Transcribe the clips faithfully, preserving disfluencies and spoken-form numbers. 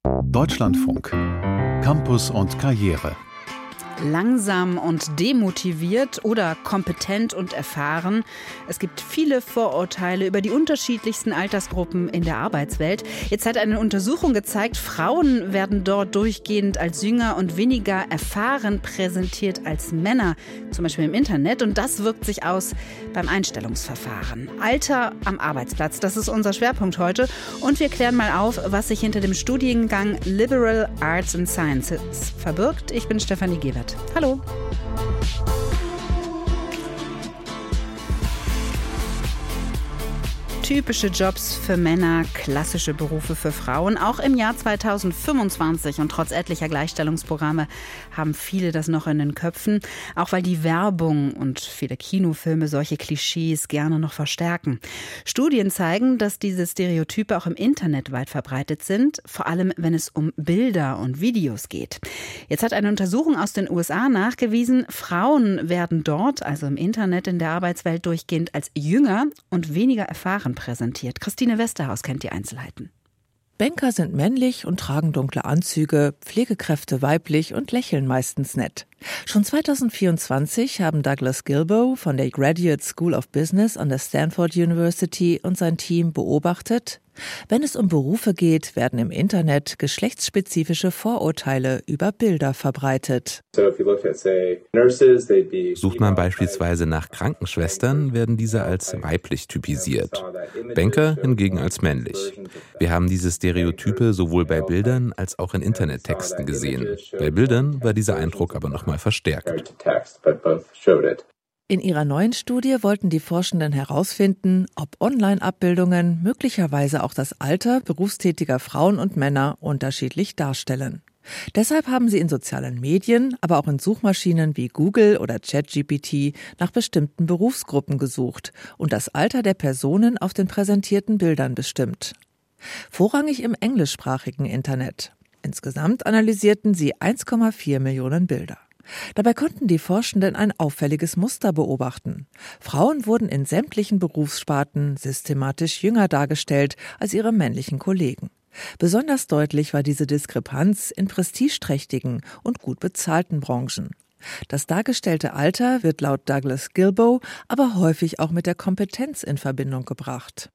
Deutschlandfunk. Campus und Karriere. Langsam und demotiviert oder kompetent und erfahren. Es gibt viele Vorurteile über die unterschiedlichsten Altersgruppen in der Arbeitswelt. Jetzt hat eine Untersuchung gezeigt, Frauen werden dort durchgehend als jünger und weniger erfahren präsentiert als Männer, zum Beispiel im Internet. Und das wirkt sich aus beim Einstellungsverfahren. Alter am Arbeitsplatz, das ist unser Schwerpunkt heute. Und wir klären mal auf, was sich hinter dem Studiengang Liberal Arts and Sciences verbirgt. Ich bin Stefanie Gewert. Hallo. Typische Jobs für Männer, klassische Berufe für Frauen. Auch im Jahr zweitausendfünfundzwanzig und trotz etlicher Gleichstellungsprogramme haben viele das noch in den Köpfen. Auch weil die Werbung und viele Kinofilme solche Klischees gerne noch verstärken. Studien zeigen, dass diese Stereotype auch im Internet weit verbreitet sind. Vor allem, wenn es um Bilder und Videos geht. Jetzt hat eine Untersuchung aus den U S A nachgewiesen, Frauen werden dort, also im Internet in der Arbeitswelt, durchgehend als jünger und weniger erfahren präsentiert. Christine Westerhaus kennt die Einzelheiten. Banker sind männlich und tragen dunkle Anzüge, Pflegekräfte weiblich und lächeln meistens nett. Schon zweitausendvierundzwanzig haben Douglas Gilboe von der Graduate School of Business an der Stanford University und sein Team beobachtet, wenn es um Berufe geht, werden im Internet geschlechtsspezifische Vorurteile über Bilder verbreitet. Sucht man beispielsweise nach Krankenschwestern, werden diese als weiblich typisiert. Banker hingegen als männlich. Wir haben diese Stereotype sowohl bei Bildern als auch in Internettexten gesehen. Bei Bildern war dieser Eindruck aber nochmal verstärkt. In ihrer neuen Studie wollten die Forschenden herausfinden, ob Online-Abbildungen möglicherweise auch das Alter berufstätiger Frauen und Männer unterschiedlich darstellen. Deshalb haben sie in sozialen Medien, aber auch in Suchmaschinen wie Google oder ChatGPT nach bestimmten Berufsgruppen gesucht und das Alter der Personen auf den präsentierten Bildern bestimmt. Vorrangig im englischsprachigen Internet. Insgesamt analysierten sie eins Komma vier Millionen Bilder. Dabei konnten die Forschenden ein auffälliges Muster beobachten. Frauen wurden in sämtlichen Berufssparten systematisch jünger dargestellt als ihre männlichen Kollegen. Besonders deutlich war diese Diskrepanz in prestigeträchtigen und gut bezahlten Branchen. Das dargestellte Alter wird laut Douglas Gilboe aber häufig auch mit der Kompetenz in Verbindung gebracht.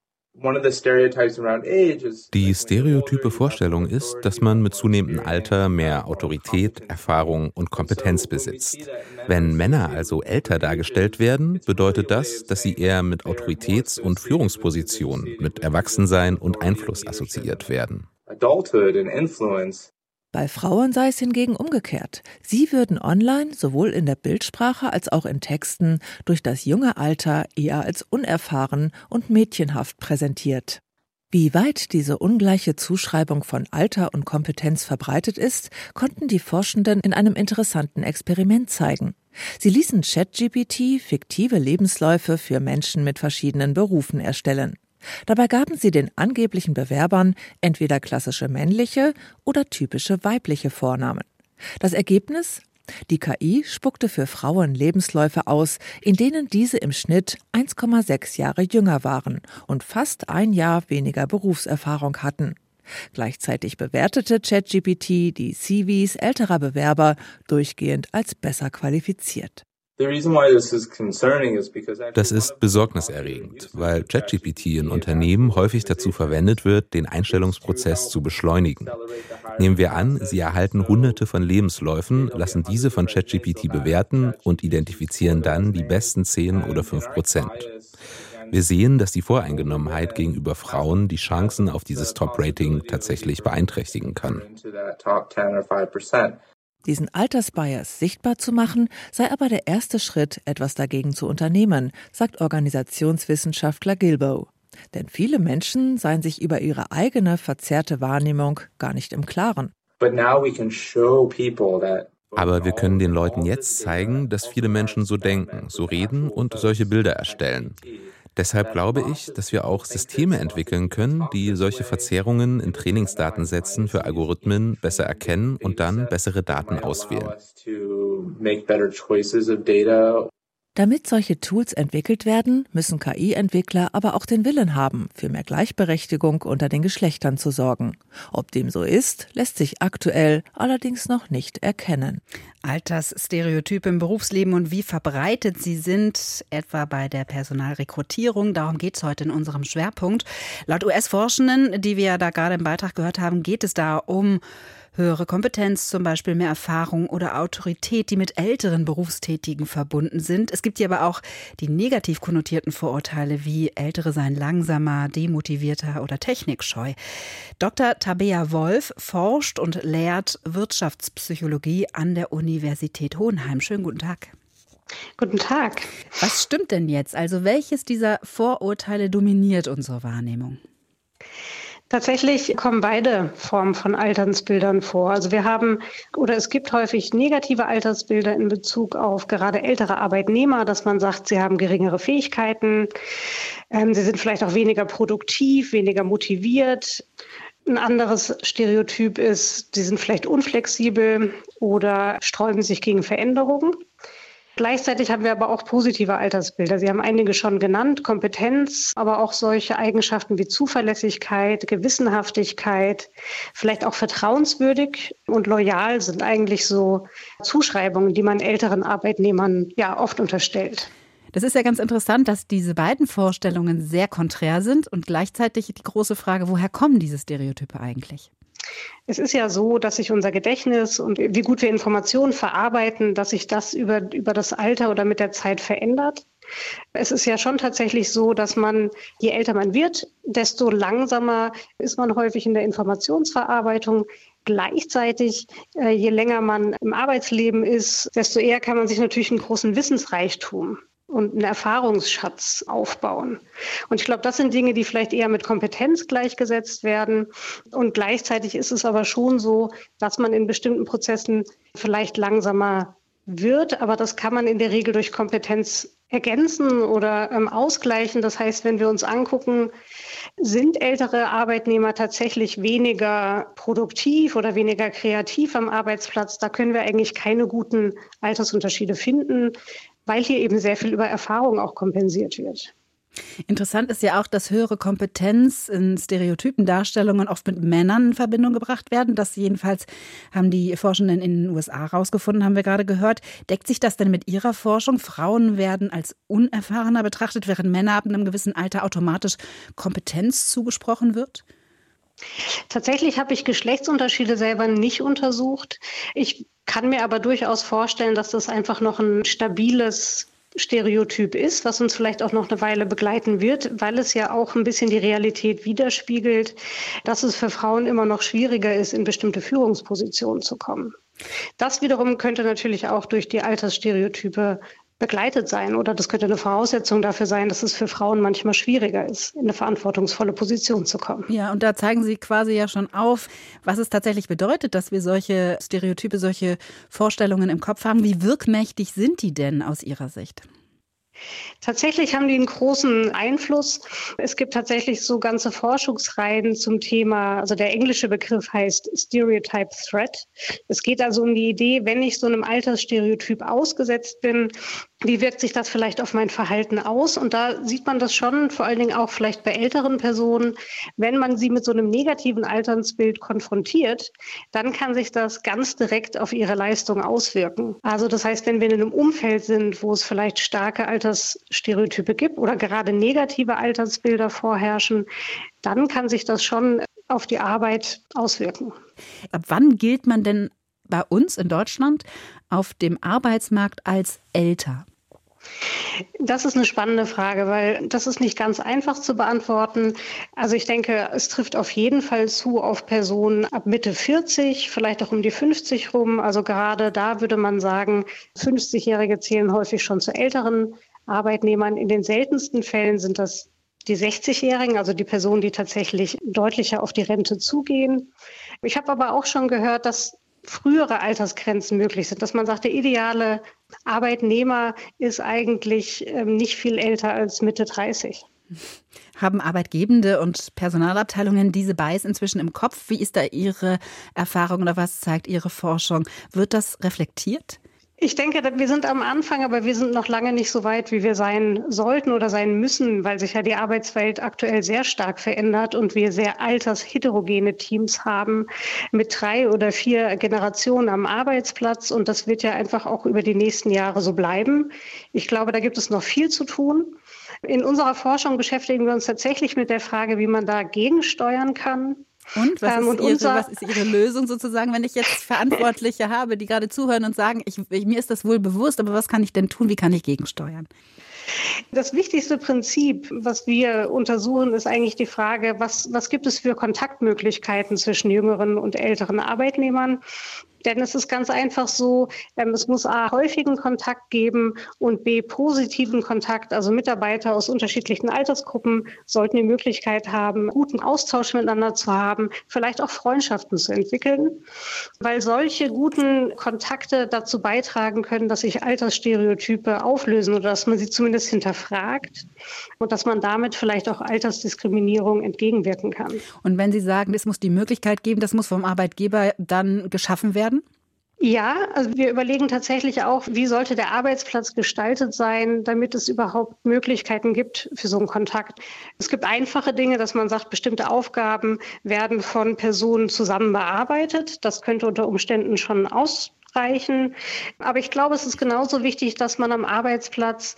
Die stereotype Vorstellung ist, dass man mit zunehmendem Alter mehr Autorität, Erfahrung und Kompetenz besitzt. Wenn Männer also älter dargestellt werden, bedeutet das, dass sie eher mit Autoritäts- und Führungspositionen, mit Erwachsensein und Einfluss assoziiert werden. Bei Frauen sei es hingegen umgekehrt. Sie würden online, sowohl in der Bildsprache als auch in Texten, durch das junge Alter eher als unerfahren und mädchenhaft präsentiert. Wie weit diese ungleiche Zuschreibung von Alter und Kompetenz verbreitet ist, konnten die Forschenden in einem interessanten Experiment zeigen. Sie ließen ChatGPT fiktive Lebensläufe für Menschen mit verschiedenen Berufen erstellen. Dabei gaben sie den angeblichen Bewerbern entweder klassische männliche oder typische weibliche Vornamen. Das Ergebnis? Die K I spuckte für Frauen Lebensläufe aus, in denen diese im Schnitt eins Komma sechs Jahre jünger waren und fast ein Jahr weniger Berufserfahrung hatten. Gleichzeitig bewertete ChatGPT die C Vs älterer Bewerber durchgehend als besser qualifiziert. Das ist besorgniserregend, weil ChatGPT in Unternehmen häufig dazu verwendet wird, den Einstellungsprozess zu beschleunigen. Nehmen wir an, Sie erhalten Hunderte von Lebensläufen, lassen diese von ChatGPT bewerten und identifizieren dann die besten zehn oder fünf Prozent. Wir sehen, dass die Voreingenommenheit gegenüber Frauen die Chancen auf dieses Top-Rating tatsächlich beeinträchtigen kann. Diesen Altersbias sichtbar zu machen, sei aber der erste Schritt, etwas dagegen zu unternehmen, sagt Organisationswissenschaftler Gilboe. Denn viele Menschen seien sich über ihre eigene verzerrte Wahrnehmung gar nicht im Klaren. Aber wir können den Leuten jetzt zeigen, dass viele Menschen so denken, so reden und solche Bilder erstellen. Deshalb glaube ich, dass wir auch Systeme entwickeln können, die solche Verzerrungen in Trainingsdatensätzen für Algorithmen besser erkennen und dann bessere Daten auswählen. Damit solche Tools entwickelt werden, müssen K I-Entwickler aber auch den Willen haben, für mehr Gleichberechtigung unter den Geschlechtern zu sorgen. Ob dem so ist, lässt sich aktuell allerdings noch nicht erkennen. Altersstereotype im Berufsleben und wie verbreitet sie sind, etwa bei der Personalrekrutierung. Darum geht es heute in unserem Schwerpunkt. Laut U S-Forschenden, die wir ja da gerade im Beitrag gehört haben, geht es da um höhere Kompetenz, zum Beispiel mehr Erfahrung oder Autorität, die mit älteren Berufstätigen verbunden sind. Es gibt hier aber auch die negativ konnotierten Vorurteile wie Ältere seien langsamer, demotivierter oder technikscheu. Doktor Tabea Wolf forscht und lehrt Wirtschaftspsychologie an der Universität Hohenheim. Schönen guten Tag. Guten Tag. Was stimmt denn jetzt? Also welches dieser Vorurteile dominiert unsere Wahrnehmung? Tatsächlich kommen beide Formen von Altersbildern vor. Also wir haben oder es gibt häufig negative Altersbilder in Bezug auf gerade ältere Arbeitnehmer, dass man sagt, sie haben geringere Fähigkeiten, ähm, sie sind vielleicht auch weniger produktiv, weniger motiviert. Ein anderes Stereotyp ist, sie sind vielleicht unflexibel oder sträuben sich gegen Veränderungen. Gleichzeitig haben wir aber auch positive Altersbilder. Sie haben einige schon genannt, Kompetenz, aber auch solche Eigenschaften wie Zuverlässigkeit, Gewissenhaftigkeit, vielleicht auch vertrauenswürdig und loyal sind eigentlich so Zuschreibungen, die man älteren Arbeitnehmern ja oft unterstellt. Das ist ja ganz interessant, dass diese beiden Vorstellungen sehr konträr sind und gleichzeitig die große Frage, woher kommen diese Stereotype eigentlich? Es ist ja so, dass sich unser Gedächtnis und wie gut wir Informationen verarbeiten, dass sich das über, über das Alter oder mit der Zeit verändert. Es ist ja schon tatsächlich so, dass man, je älter man wird, desto langsamer ist man häufig in der Informationsverarbeitung. Gleichzeitig, je länger man im Arbeitsleben ist, desto eher kann man sich natürlich einen großen Wissensreichtum und einen Erfahrungsschatz aufbauen. Und ich glaube, das sind Dinge, die vielleicht eher mit Kompetenz gleichgesetzt werden. Und gleichzeitig ist es aber schon so, dass man in bestimmten Prozessen vielleicht langsamer wird. Aber das kann man in der Regel durch Kompetenz ergänzen oder ähm, ausgleichen. Das heißt, wenn wir uns angucken, sind ältere Arbeitnehmer tatsächlich weniger produktiv oder weniger kreativ am Arbeitsplatz, da können wir eigentlich keine guten Altersunterschiede finden, weil hier eben sehr viel über Erfahrung auch kompensiert wird. Interessant ist ja auch, dass höhere Kompetenz in Stereotypendarstellungen oft mit Männern in Verbindung gebracht werden. Das jedenfalls haben die Forschenden in den U S A herausgefunden, haben wir gerade gehört. Deckt sich das denn mit Ihrer Forschung? Frauen werden als unerfahrener betrachtet, während Männer ab einem gewissen Alter automatisch Kompetenz zugesprochen wird? Tatsächlich habe ich Geschlechtsunterschiede selber nicht untersucht. Ich kann mir aber durchaus vorstellen, dass das einfach noch ein stabiles Stereotyp ist, was uns vielleicht auch noch eine Weile begleiten wird, weil es ja auch ein bisschen die Realität widerspiegelt, dass es für Frauen immer noch schwieriger ist, in bestimmte Führungspositionen zu kommen. Das wiederum könnte natürlich auch durch die Altersstereotype begleitet sein oder das könnte eine Voraussetzung dafür sein, dass es für Frauen manchmal schwieriger ist, in eine verantwortungsvolle Position zu kommen. Ja, und da zeigen Sie quasi ja schon auf, was es tatsächlich bedeutet, dass wir solche Stereotype, solche Vorstellungen im Kopf haben. Wie wirkmächtig sind die denn aus Ihrer Sicht? Tatsächlich haben die einen großen Einfluss. Es gibt tatsächlich so ganze Forschungsreihen zum Thema, also der englische Begriff heißt Stereotype Threat. Es geht also um die Idee, wenn ich so einem Altersstereotyp ausgesetzt bin, wie wirkt sich das vielleicht auf mein Verhalten aus? Und da sieht man das schon, vor allen Dingen auch vielleicht bei älteren Personen, wenn man sie mit so einem negativen Altersbild konfrontiert, dann kann sich das ganz direkt auf ihre Leistung auswirken. Also das heißt, wenn wir in einem Umfeld sind, wo es vielleicht starke Altersstereotype gibt oder gerade negative Altersbilder vorherrschen, dann kann sich das schon auf die Arbeit auswirken. Ab wann gilt man denn bei uns in Deutschland auf dem Arbeitsmarkt als älter? Das ist eine spannende Frage, weil das ist nicht ganz einfach zu beantworten. Also ich denke, es trifft auf jeden Fall zu auf Personen ab Mitte vierzig, vielleicht auch um die fünfzig rum. Also gerade da würde man sagen, fünfzigjährige zählen häufig schon zu älteren Arbeitnehmern. In den seltensten Fällen sind das die sechzigjährigen, also die Personen, die tatsächlich deutlicher auf die Rente zugehen. Ich habe aber auch schon gehört, dass frühere Altersgrenzen möglich sind, dass man sagt, der ideale Arbeitnehmer ist eigentlich ähm, nicht viel älter als Mitte dreißig. Haben Arbeitgebende und Personalabteilungen diese Bias inzwischen im Kopf? Wie ist da Ihre Erfahrung oder was zeigt Ihre Forschung? Wird das reflektiert? Ich denke, wir sind am Anfang, aber wir sind noch lange nicht so weit, wie wir sein sollten oder sein müssen, weil sich ja die Arbeitswelt aktuell sehr stark verändert und wir sehr altersheterogene Teams haben mit drei oder vier Generationen am Arbeitsplatz. Und das wird ja einfach auch über die nächsten Jahre so bleiben. Ich glaube, da gibt es noch viel zu tun. In unserer Forschung beschäftigen wir uns tatsächlich mit der Frage, wie man da gegensteuern kann. Und was, ähm, ist und ihre, unser, was ist Ihre Lösung sozusagen, wenn ich jetzt Verantwortliche habe, die gerade zuhören und sagen, ich, ich, mir ist das wohl bewusst, aber was kann ich denn tun, wie kann ich gegensteuern? Das wichtigste Prinzip, was wir untersuchen, ist eigentlich die Frage, was, was gibt es für Kontaktmöglichkeiten zwischen jüngeren und älteren Arbeitnehmern? Denn es ist ganz einfach so, ähm, es muss A, häufigen Kontakt geben und B, positiven Kontakt. Also Mitarbeiter aus unterschiedlichen Altersgruppen sollten die Möglichkeit haben, guten Austausch miteinander zu haben, vielleicht auch Freundschaften zu entwickeln, weil solche guten Kontakte dazu beitragen können, dass sich Altersstereotype auflösen oder dass man sie zumindest hinterfragt und dass man damit vielleicht auch Altersdiskriminierung entgegenwirken kann. Und wenn Sie sagen, es muss die Möglichkeit geben, das muss vom Arbeitgeber dann geschaffen werden? Ja, also wir überlegen tatsächlich auch, wie sollte der Arbeitsplatz gestaltet sein, damit es überhaupt Möglichkeiten gibt für so einen Kontakt. Es gibt einfache Dinge, dass man sagt, bestimmte Aufgaben werden von Personen zusammen bearbeitet. Das könnte unter Umständen schon ausreichen. Aber ich glaube, es ist genauso wichtig, dass man am Arbeitsplatz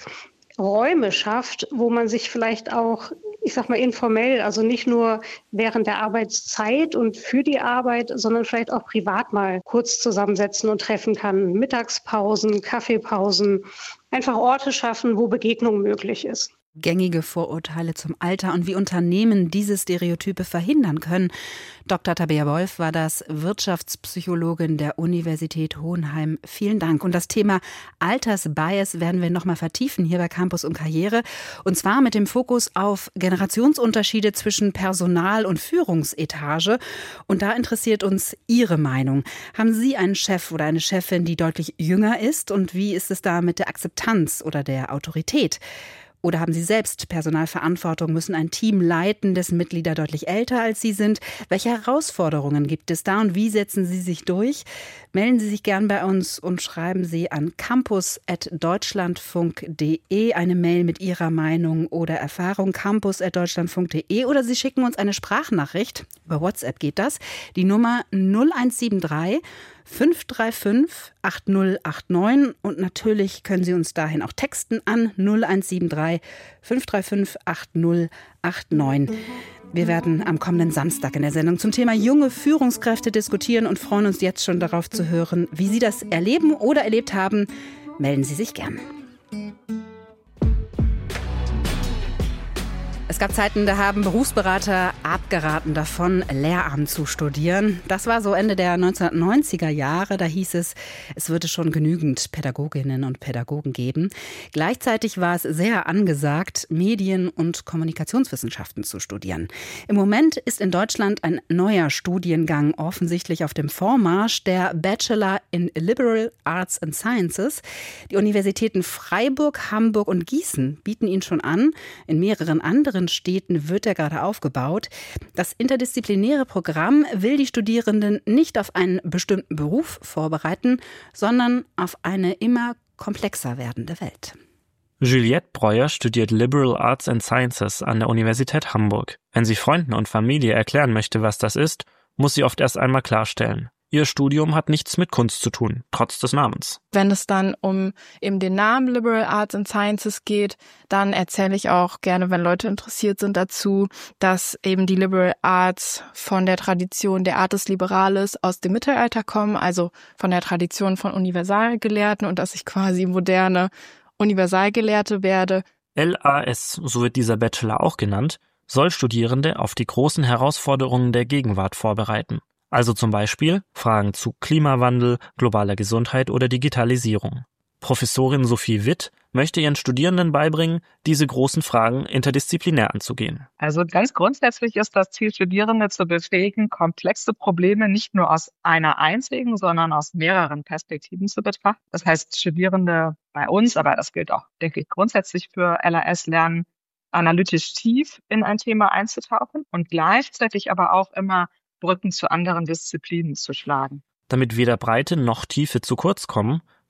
Räume schafft, wo man sich vielleicht auch, ich sag mal, informell, also nicht nur während der Arbeitszeit und für die Arbeit, sondern vielleicht auch privat mal kurz zusammensetzen und treffen kann. Mittagspausen, Kaffeepausen, einfach Orte schaffen, wo Begegnung möglich ist. Gängige Vorurteile zum Alter und wie Unternehmen diese Stereotype verhindern können. Doktor Tabea Wolf war das, Wirtschaftspsychologin der Universität Hohenheim. Vielen Dank. Und das Thema Altersbias werden wir noch mal vertiefen hier bei Campus und Karriere. Und zwar mit dem Fokus auf Generationsunterschiede zwischen Personal- und Führungsetage. Und da interessiert uns Ihre Meinung. Haben Sie einen Chef oder eine Chefin, die deutlich jünger ist? Und wie ist es da mit der Akzeptanz oder der Autorität? Oder haben Sie selbst Personalverantwortung, müssen ein Team leiten, dessen Mitglieder deutlich älter als Sie sind? Welche Herausforderungen gibt es da und wie setzen Sie sich durch? Melden Sie sich gern bei uns und schreiben Sie an campus at deutschlandfunk punkt de eine Mail mit Ihrer Meinung oder Erfahrung, campus at deutschlandfunk punkt de, oder Sie schicken uns eine Sprachnachricht. Über WhatsApp geht das. Die Nummer null eins sieben drei fünf drei fünf acht null acht neun, und natürlich können Sie uns dahin auch texten an null eins sieben drei fünf drei fünf acht null acht neun. Wir werden am kommenden Samstag in der Sendung zum Thema junge Führungskräfte diskutieren und freuen uns jetzt schon darauf zu hören, wie Sie das erleben oder erlebt haben. Melden Sie sich gern. Es gab Zeiten, da haben Berufsberater abgeraten davon, Lehramt zu studieren. Das war so Ende der neunzehnhundertneunziger Jahre. Da hieß es, es würde schon genügend Pädagoginnen und Pädagogen geben. Gleichzeitig war es sehr angesagt, Medien- und Kommunikationswissenschaften zu studieren. Im Moment ist in Deutschland ein neuer Studiengang offensichtlich auf dem Vormarsch, der Bachelor in Liberal Arts and Sciences. Die Universitäten Freiburg, Hamburg und Gießen bieten ihn schon an. In mehreren anderen Städten wird er gerade aufgebaut. Das interdisziplinäre Programm will die Studierenden nicht auf einen bestimmten Beruf vorbereiten, sondern auf eine immer komplexer werdende Welt. Juliette Breuer studiert Liberal Arts and Sciences an der Universität Hamburg. Wenn sie Freunden und Familie erklären möchte, was das ist, muss sie oft erst einmal klarstellen: Ihr Studium hat nichts mit Kunst zu tun, trotz des Namens. Wenn es dann um eben den Namen Liberal Arts and Sciences geht, dann erzähle ich auch gerne, wenn Leute interessiert sind, dazu, dass eben die Liberal Arts von der Tradition der Artes Liberales aus dem Mittelalter kommen, also von der Tradition von Universalgelehrten, und dass ich quasi moderne Universalgelehrte werde. L A S, so wird dieser Bachelor auch genannt, soll Studierende auf die großen Herausforderungen der Gegenwart vorbereiten. Also zum Beispiel Fragen zu Klimawandel, globaler Gesundheit oder Digitalisierung. Professorin Sophie Witt möchte ihren Studierenden beibringen, diese großen Fragen interdisziplinär anzugehen. Also ganz grundsätzlich ist das Ziel, Studierende zu befähigen, komplexe Probleme nicht nur aus einer einzigen, sondern aus mehreren Perspektiven zu betrachten. Das heißt, Studierende bei uns, aber das gilt auch, denke ich, grundsätzlich für L A S, lernen, analytisch tief in ein Thema einzutauchen und gleichzeitig aber auch immer Brücken zu anderen Disziplinen zu schlagen. Damit weder Breite noch Tiefe zu kurz kommen,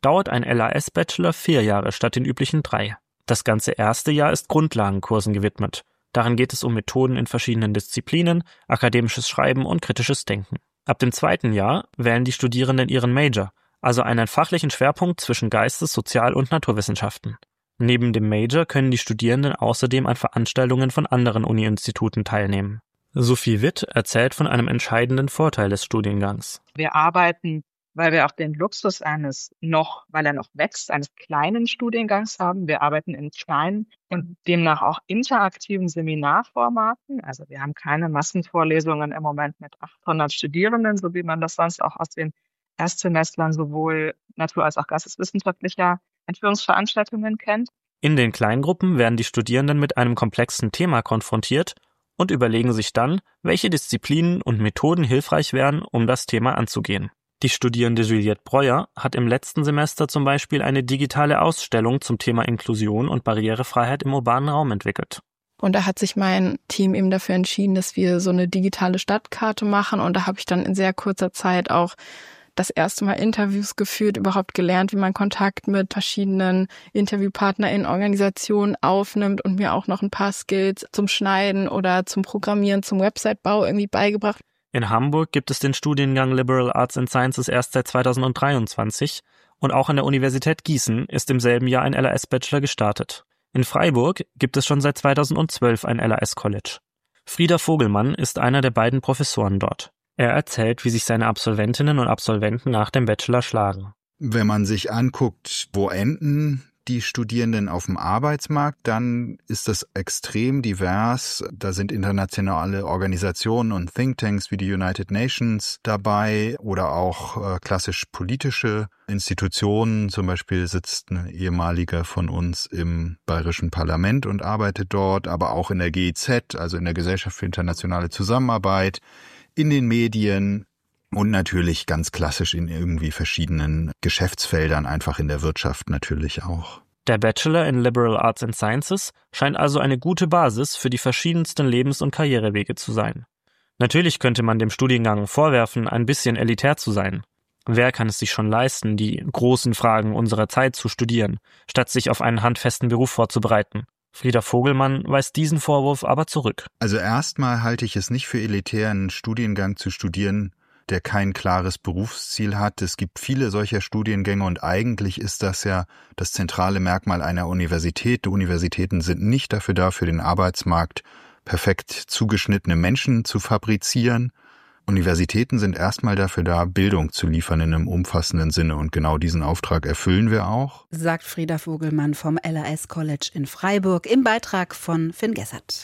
dauert ein L A S-Bachelor vier Jahre statt den üblichen drei. Das ganze erste Jahr ist Grundlagenkursen gewidmet. Darin geht es um Methoden in verschiedenen Disziplinen, akademisches Schreiben und kritisches Denken. Ab dem zweiten Jahr wählen die Studierenden ihren Major, also einen fachlichen Schwerpunkt zwischen Geistes-, Sozial- und Naturwissenschaften. Neben dem Major können die Studierenden außerdem an Veranstaltungen von anderen Uni-Instituten teilnehmen. Sophie Witt erzählt von einem entscheidenden Vorteil des Studiengangs. Wir arbeiten, weil wir auch den Luxus eines noch, weil er noch wächst, eines kleinen Studiengangs haben. Wir arbeiten in kleinen und demnach auch interaktiven Seminarformaten. Also wir haben keine Massenvorlesungen im Moment mit achthundert Studierenden, so wie man das sonst auch aus den Erstsemestern sowohl natur- als auch geisteswissenschaftlicher Entführungsveranstaltungen kennt. In den Kleingruppen werden die Studierenden mit einem komplexen Thema konfrontiert und überlegen sich dann, welche Disziplinen und Methoden hilfreich wären, um das Thema anzugehen. Die Studierende Juliette Breuer hat im letzten Semester zum Beispiel eine digitale Ausstellung zum Thema Inklusion und Barrierefreiheit im urbanen Raum entwickelt. Und da hat sich mein Team eben dafür entschieden, dass wir so eine digitale Stadtkarte machen. Und da habe ich dann in sehr kurzer Zeit auch das erste Mal Interviews geführt, überhaupt gelernt, wie man Kontakt mit verschiedenen InterviewpartnerInnen, Organisationen aufnimmt und mir auch noch ein paar Skills zum Schneiden oder zum Programmieren, zum Website-Bau irgendwie beigebracht. In Hamburg gibt es den Studiengang Liberal Arts and Sciences erst seit zweitausenddreiundzwanzig und auch an der Universität Gießen ist im selben Jahr ein L A S-Bachelor gestartet. In Freiburg gibt es schon seit zweitausendzwölf ein L A S-College. Frieder Vogelmann ist einer der beiden Professoren dort. Er erzählt, wie sich seine Absolventinnen und Absolventen nach dem Bachelor schlagen. Wenn man sich anguckt, wo enden die Studierenden auf dem Arbeitsmarkt, dann ist das extrem divers. Da sind internationale Organisationen und Thinktanks wie die United Nations dabei oder auch äh, klassisch politische Institutionen. Zum Beispiel sitzt ein ehemaliger von uns im Bayerischen Parlament und arbeitet dort, aber auch in der G I Z, also in der Gesellschaft für internationale Zusammenarbeit, in den Medien und natürlich ganz klassisch in irgendwie verschiedenen Geschäftsfeldern, einfach in der Wirtschaft natürlich auch. Der Bachelor in Liberal Arts and Sciences scheint also eine gute Basis für die verschiedensten Lebens- und Karrierewege zu sein. Natürlich könnte man dem Studiengang vorwerfen, ein bisschen elitär zu sein. Wer kann es sich schon leisten, die großen Fragen unserer Zeit zu studieren, statt sich auf einen handfesten Beruf vorzubereiten? Frieder Vogelmann weist diesen Vorwurf aber zurück. Also erstmal halte ich es nicht für elitär, einen Studiengang zu studieren, der kein klares Berufsziel hat. Es gibt viele solcher Studiengänge und eigentlich ist das ja das zentrale Merkmal einer Universität. Die Universitäten sind nicht dafür da, für den Arbeitsmarkt perfekt zugeschnittene Menschen zu fabrizieren. Universitäten sind erstmal dafür da, Bildung zu liefern in einem umfassenden Sinne und genau diesen Auftrag erfüllen wir auch. Sagt Frieder Vogelmann vom L A S College in Freiburg im Beitrag von Finn Gessert.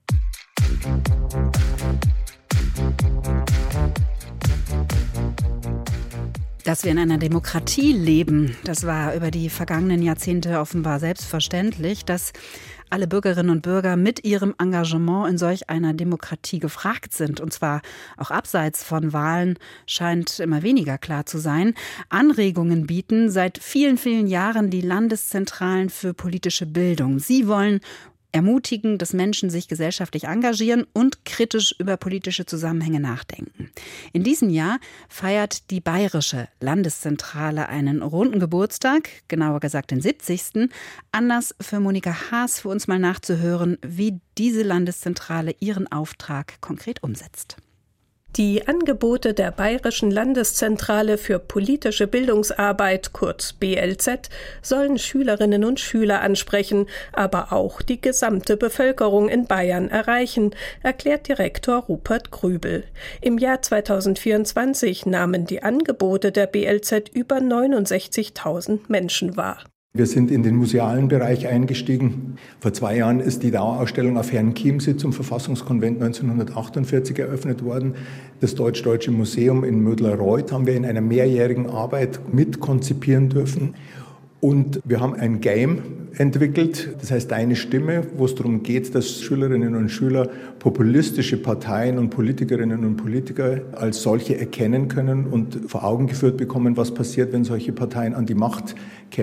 Dass wir in einer Demokratie leben, das war über die vergangenen Jahrzehnte offenbar selbstverständlich. Dass alle Bürgerinnen und Bürger mit ihrem Engagement in solch einer Demokratie gefragt sind, und zwar auch abseits von Wahlen, scheint immer weniger klar zu sein. Anregungen bieten seit vielen, vielen Jahren die Landeszentralen für politische Bildung. Sie wollen ermutigen, dass Menschen sich gesellschaftlich engagieren und kritisch über politische Zusammenhänge nachdenken. In diesem Jahr feiert die Bayerische Landeszentrale einen runden Geburtstag, genauer gesagt den siebzigsten Anlass für Monika Haas, für uns mal nachzuhören, wie diese Landeszentrale ihren Auftrag konkret umsetzt. Die Angebote der Bayerischen Landeszentrale für politische Bildungsarbeit, kurz B L Z, sollen Schülerinnen und Schüler ansprechen, aber auch die gesamte Bevölkerung in Bayern erreichen, erklärt Direktor Rupert Grübel. Im Jahr zweitausendvierundzwanzig nahmen die Angebote der B L Z über neunundsechzigtausend Menschen wahr. Wir sind in den musealen Bereich eingestiegen. Vor zwei Jahren ist die Dauerausstellung auf Herrenchiemsee zum Verfassungskonvent neunzehnhundertachtundvierzig eröffnet worden. Das Deutsch-Deutsche Museum in Mödler-Reuth haben wir in einer mehrjährigen Arbeit mitkonzipieren dürfen. Und wir haben ein Game entwickelt, das heißt Deine Stimme, wo es darum geht, dass Schülerinnen und Schüler populistische Parteien und Politikerinnen und Politiker als solche erkennen können und vor Augen geführt bekommen, was passiert, wenn solche Parteien an die Macht kämen.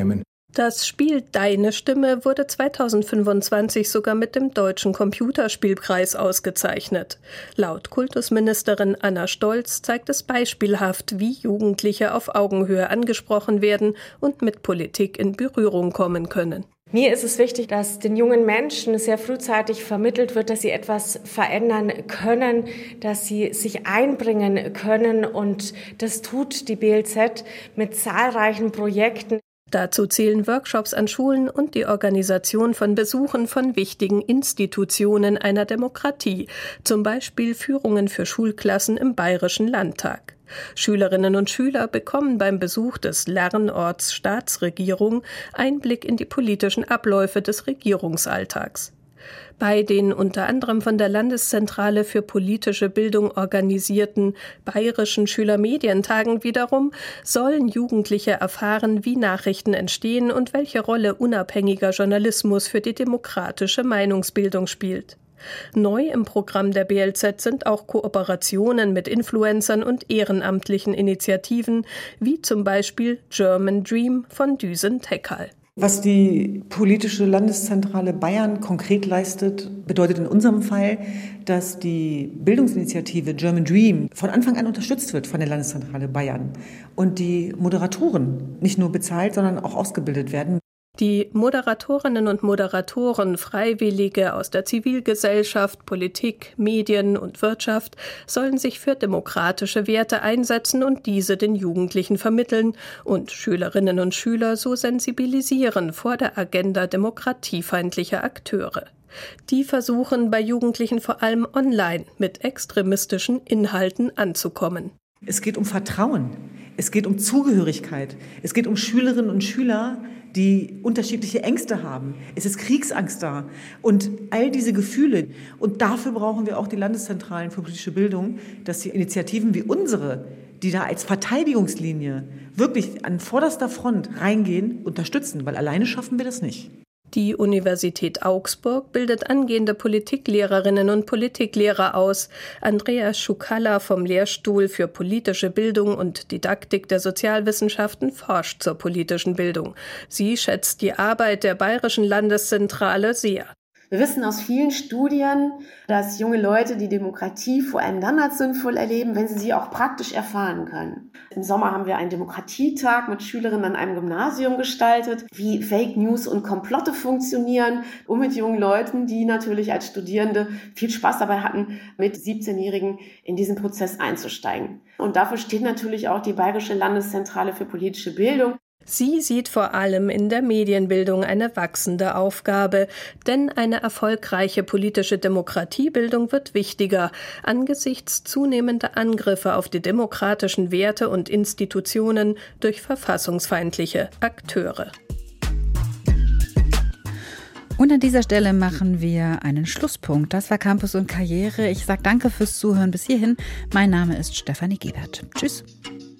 Das Spiel Deine Stimme wurde zweitausendfünfundzwanzig sogar mit dem Deutschen Computerspielpreis ausgezeichnet. Laut Kultusministerin Anna Stolz zeigt es beispielhaft, wie Jugendliche auf Augenhöhe angesprochen werden und mit Politik in Berührung kommen können. Mir ist es wichtig, dass den jungen Menschen sehr frühzeitig vermittelt wird, dass sie etwas verändern können, dass sie sich einbringen können. Und das tut die B L Z mit zahlreichen Projekten. Dazu zählen Workshops an Schulen und die Organisation von Besuchen von wichtigen Institutionen einer Demokratie, zum Beispiel Führungen für Schulklassen im Bayerischen Landtag. Schülerinnen und Schüler bekommen beim Besuch des Lernorts Staatsregierung Einblick in die politischen Abläufe des Regierungsalltags. Bei den unter anderem von der Landeszentrale für politische Bildung organisierten Bayerischen Schülermedientagen wiederum sollen Jugendliche erfahren, wie Nachrichten entstehen und welche Rolle unabhängiger Journalismus für die demokratische Meinungsbildung spielt. Neu im Programm der B L Z sind auch Kooperationen mit Influencern und ehrenamtlichen Initiativen, wie zum Beispiel German Dream von Düsen Tekal. Was die politische Landeszentrale Bayern konkret leistet, bedeutet in unserem Fall, dass die Bildungsinitiative German Dream von Anfang an unterstützt wird von der Landeszentrale Bayern und die Moderatoren nicht nur bezahlt, sondern auch ausgebildet werden. Die Moderatorinnen und Moderatoren, Freiwillige aus der Zivilgesellschaft, Politik, Medien und Wirtschaft sollen sich für demokratische Werte einsetzen und diese den Jugendlichen vermitteln und Schülerinnen und Schüler so sensibilisieren vor der Agenda demokratiefeindlicher Akteure. Die versuchen bei Jugendlichen vor allem online mit extremistischen Inhalten anzukommen. Es geht um Vertrauen, es geht um Zugehörigkeit, es geht um Schülerinnen und Schüler, die unterschiedliche Ängste haben. Es ist Kriegsangst da und all diese Gefühle. Und dafür brauchen wir auch die Landeszentralen für politische Bildung, dass die Initiativen wie unsere, die da als Verteidigungslinie wirklich an vorderster Front reingehen, unterstützen, weil alleine schaffen wir das nicht. Die Universität Augsburg bildet angehende Politiklehrerinnen und Politiklehrer aus. Andrea Schukalla vom Lehrstuhl für politische Bildung und Didaktik der Sozialwissenschaften forscht zur politischen Bildung. Sie schätzt die Arbeit der Bayerischen Landeszentrale sehr. Wir wissen aus vielen Studien, dass junge Leute die Demokratie vor allem dann als sinnvoll erleben, wenn sie sie auch praktisch erfahren können. Im Sommer haben wir einen Demokratietag mit Schülerinnen an einem Gymnasium gestaltet, wie Fake News und Komplotte funktionieren, um mit jungen Leuten, die natürlich als Studierende viel Spaß dabei hatten, mit siebzehnjährigen in diesen Prozess einzusteigen. Und dafür steht natürlich auch die Bayerische Landeszentrale für politische Bildung. Sie sieht vor allem in der Medienbildung eine wachsende Aufgabe, denn eine erfolgreiche politische Demokratiebildung wird wichtiger angesichts zunehmender Angriffe auf die demokratischen Werte und Institutionen durch verfassungsfeindliche Akteure. Und an dieser Stelle machen wir einen Schlusspunkt. Das war Campus und Karriere. Ich sage danke fürs Zuhören bis hierhin. Mein Name ist Stefanie Gebert. Tschüss.